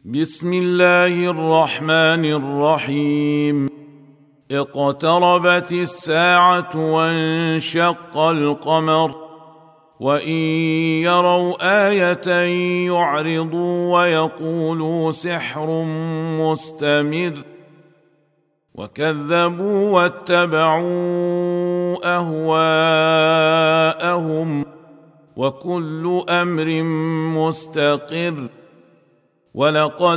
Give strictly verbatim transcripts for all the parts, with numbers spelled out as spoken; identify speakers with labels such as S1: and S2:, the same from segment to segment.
S1: بسم الله الرحمن الرحيم. اقتربت الساعة وانشق القمر وإن يروا آية يعرضوا ويقولوا سحر مستمر وكذبوا واتبعوا أهواءهم وكل أمر مستقر ولقد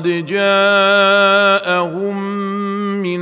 S1: جاءهم من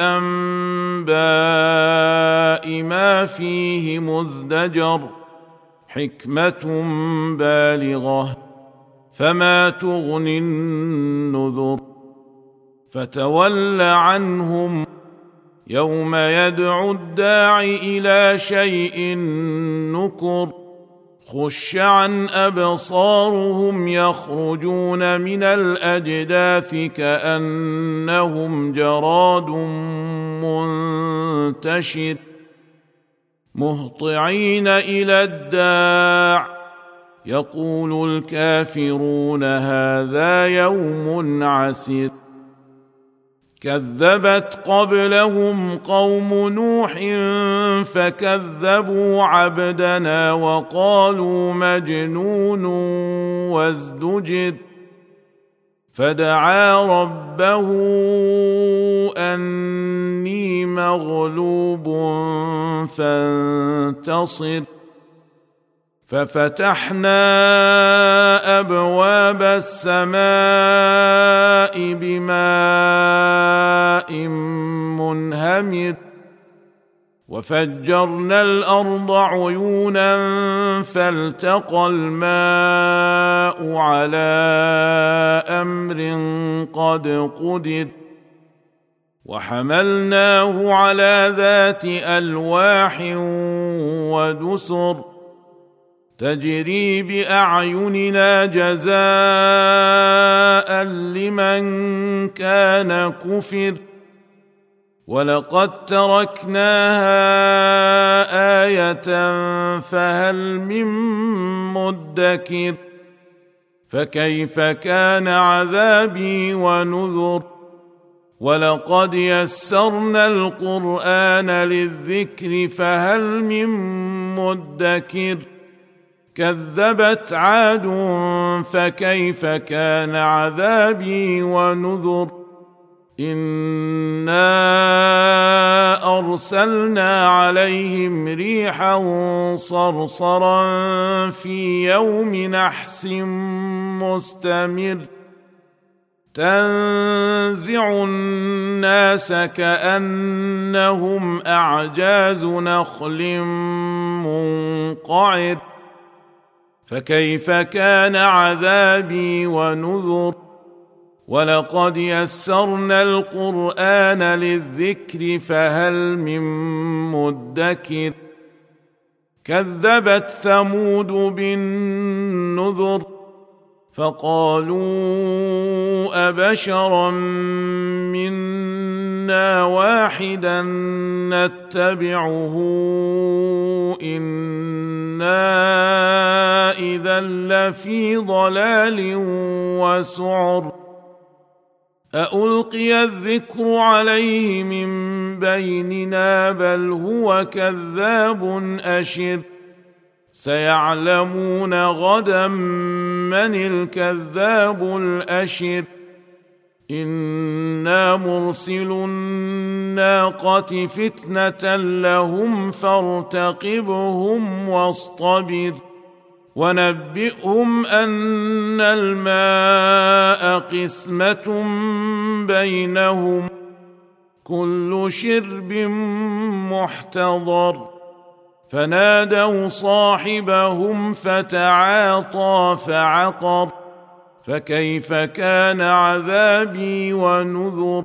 S1: الأنباء ما فيه مزدجر حكمة بالغة فما تغني النذر فتول عنهم يوم يدعو الداع إلى شيء نكر خش عن أبصارهم يخرجون من الأجداث كأنهم جراد منتشر مهطعين إلى الداع يقول الكافرون هذا يوم عسر كذبت قبلهم قوم نوح فكذبوا عبدنا وقالوا مجنون وازدجر فدعا ربه أني مغلوب فانتصر ففتحنا أبواب السماء بماء منهمر وفجرنا الأرض عيونا فالتقى الماء على أمر قد قدر وحملناه على ذات ألواح ودسر تجري بأعيننا جزاء لمن كان كفر ولقد تركناها آية فهل من مدكر فكيف كان عذابي ونذر ولقد يسرنا القرآن للذكر فهل من مدكر كذبت عاد فكيف كان عذابي ونذر إنا أرسلنا عليهم ريحا صرصرا في يوم نحس مستمر تنزع الناس كأنهم أعجاز نخل منقعر فكيف كان عذابي ونذر ولقد يسرنا القرآن للذكر فهل من مدكر كذبت ثمود بالنذر فقالوا أبشرا منا واحدا نتبعه إنا إذا لفي ضلال وسعر أألقي الذكر عليه من بيننا بل هو كذاب أشر سيعلمون غدا من الكذاب الأشر إنا مرسل الناقة فتنة لهم فارتقبهم واصطبر ونبئهم أن الماء قسمة بينهم كل شرب محتضر فنادوا صاحبهم فتعاطى فعقر فكيف كان عذابي ونذر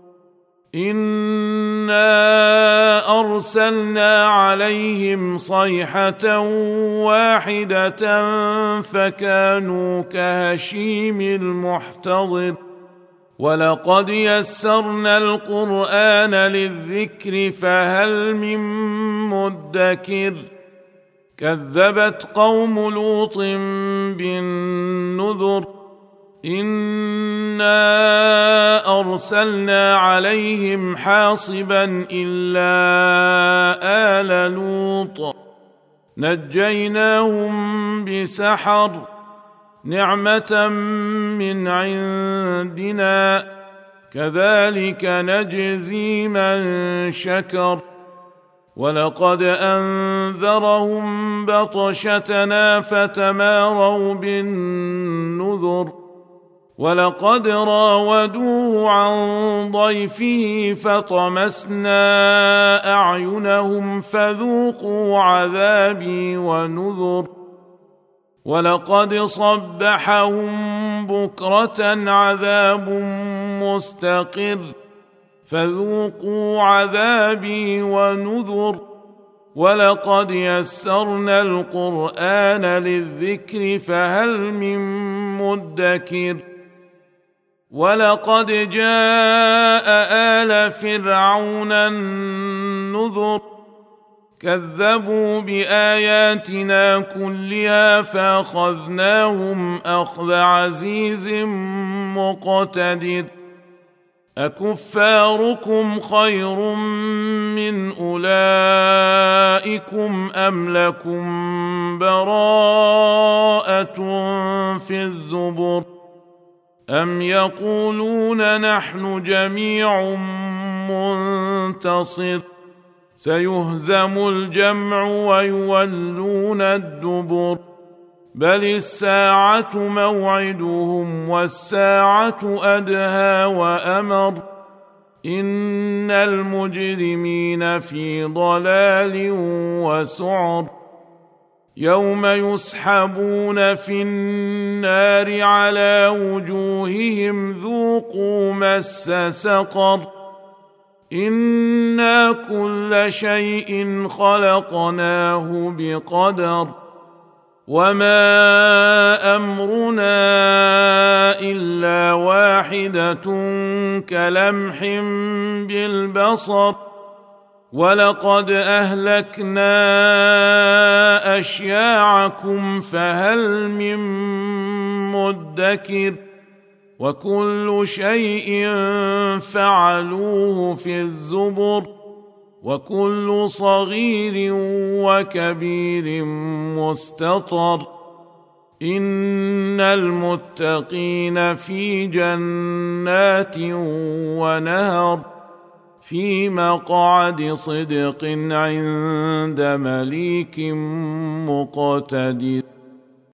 S1: إنا أرسلنا عليهم صيحة واحدة فكانوا كهشيم المحتضر ولقد يسرنا القرآن للذكر فهل من مدكر كذبت قوم لوط بالنذر إنا أرسلنا عليهم حاصبا إلا آل لوط نجيناهم بسحر نعمة من عندنا كذلك نجزي من شكر ولقد أنذرهم بطشتنا فتماروا بالنذر ولقد راودوه عن ضيفه فطمسنا أعينهم فذوقوا عذابي ونذر ولقد صبحهم بكرة عذاب مستقر فذوقوا عذابي ونذر ولقد يسرنا القرآن للذكر فهل من مدكر ولقد جاء آل فرعون النذر كذبوا بآياتنا كلها فأخذناهم أخذ عزيز مقتدر أكفاركم خير من أولئكم أم لكم براءة في الزبر أم يقولون نحن جميع منتصر سيهزم الجمع ويولون الدبر بل الساعة موعدهم والساعة أدهى وأمر إن المجرمين في ضلال وسعر يوم يسحبون في النار على وجوههم ذوقوا مس سقر إنا كل شيء خلقناه بقدر وما أمرنا إلا واحدة كلمح بالبصر ولقد أهلكنا أشياعكم فهل من مدكر وكل شيء فعلوه في الزبر وكل صغير وكبير مستطر إن المتقين في جنات ونهر في مقعد صدق عند مليك مقتدر